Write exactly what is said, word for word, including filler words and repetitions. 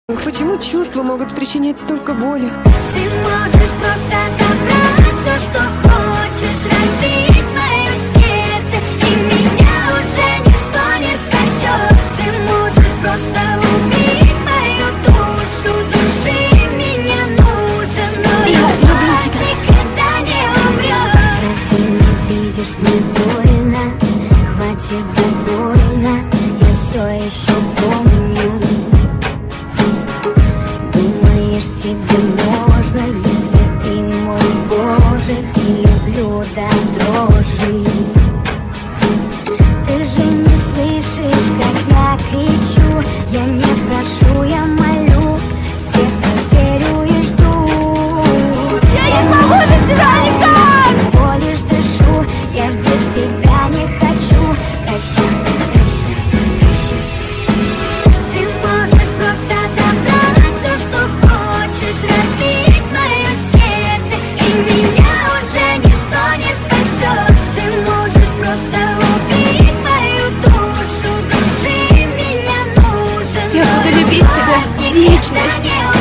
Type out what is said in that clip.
Почему чувства могут причинять столько боли? Ты можешь просто забрать все, что хочешь, разбить мое сердце, и меня уже ничто не спасет. Ты можешь просто убить мою душу, души меня нужен, но я люблю тебя. Никогда не умрет. Разве не видишь, мне больно, хватит довольно, я все еще помню. Тебе можно, если ты мой Боже, и люблю до дрожи. Ты же не слышишь, как я кричу, я не прошу, я молю, света верю и жду. Я, я не смогу без тебя никак! Всего лишь дышу, я без тебя не хочу. Прощай, прощай, прощай. Ты можешь просто забрать все, что хочешь, разбить мое сердце, и меня уже ничто не спасет. Ты можешь просто убить мою душу, души меня нужен. Я буду любить тебя в вечность.